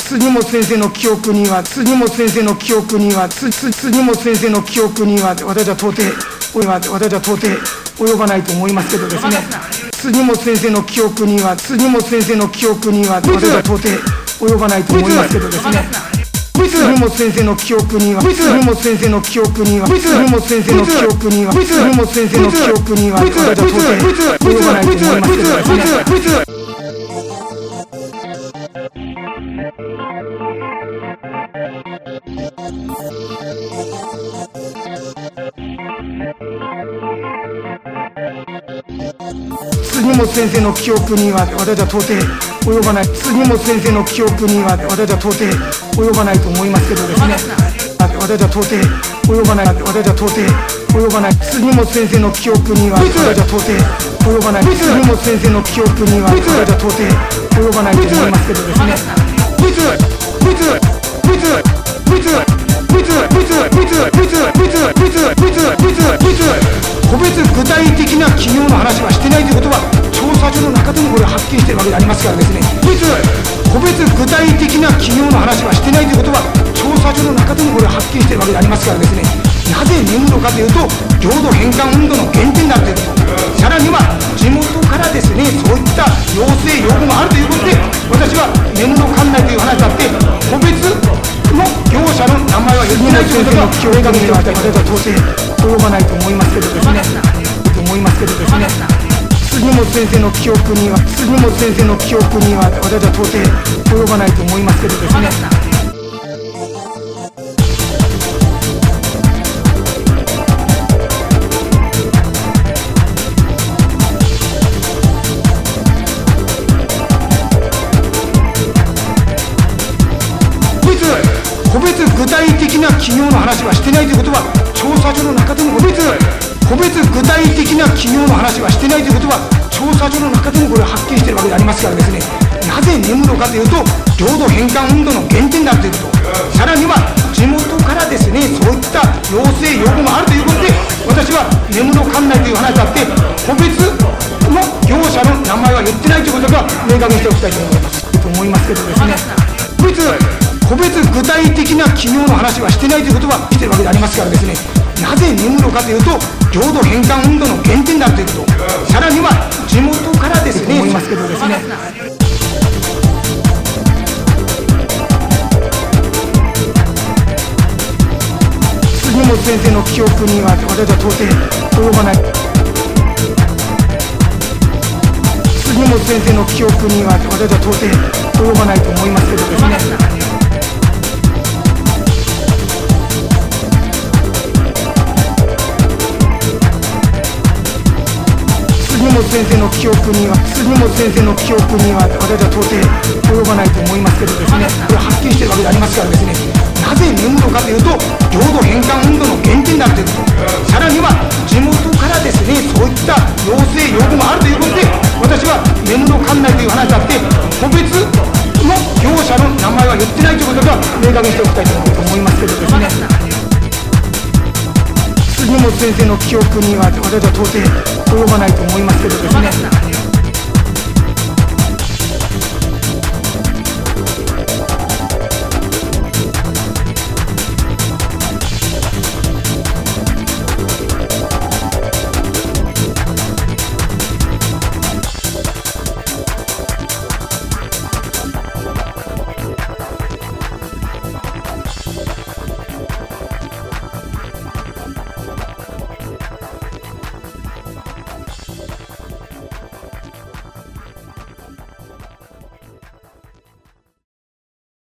辻本先生の記憶には、辻本先生の記憶には、辻本先生の記憶には、私は到底及ばないと思いますけどですね、辻本先生の記憶には、辻本先生の記憶には、私は到底及ばないと思いますけどですね。辻本先生の記憶には、辻本先生の記憶には、辻本先生の記憶には、辻本先生の記憶には、私は到底及ばないと思いますけどですね。辻本先生の記憶には私は到底及ばない。辻本先生の記憶には私は到底及ばないと思いますけどですね。私は到底及ばない。私は到底及ばない。辻本先生の記憶には私は到底及ばない。辻本先生の記憶には私は到底及ばないと思いますけどですね。個別具体的な企業の話はしてないということは調査書の中でもこれははっきりしているわけでありますからですね。個別具体的な企業の話はしてないということは調査書の中でもこれははっきりしているわけでありますからですね。なぜ眠るのかというと領土返還運動の原点になっていると、さらには地元からですねそういった要請要望があるということで私は眠の管内という話だって個別の業者の名前は言ってないということが明確に私は到底及ばないと思いますけどですね。辻本先生の記憶には、辻本先生の記憶には私は到底及ばないと思いますけどですね。個別具体的な企業の話はしてないということは調査書の中でも個別具体的な企業の話はしてないということは調査書の中でもこれははっきりしているわけでありますからですね。なぜ眠るのかというと領土返還運動の原点になっていると、さらには地元からですねそういった要請要望があるということで私は眠の管内という話だって個別の業者の名前は言ってないということが明確にしておきたいと思いますけどですね。個別具体的な企業の話はしてないということはしているわけでありますからですね。なぜ眠るのかというと領土返還運動の原点になっていると、さらには地元からですね思いますけどですね。辻本先生の記憶には私は到底及ばない。辻本先生の記憶には私は到底及ばないと思いますけどですね。辻本先生の記憶には、辻本先生の記憶には私は到底及ばないと思いますけどですね。これははっきりしているわけでありますからですね。なぜ眠るのかというと領土返還運動の原点になっていると、さらには地元からですねそういった要請要望があるということで私は眠の管内という話だって個別の業者の名前は言ってないということが明確にしておきたいと思いますけどですね。辻本先生の記憶には私は到底及ばないと思いますけどですね。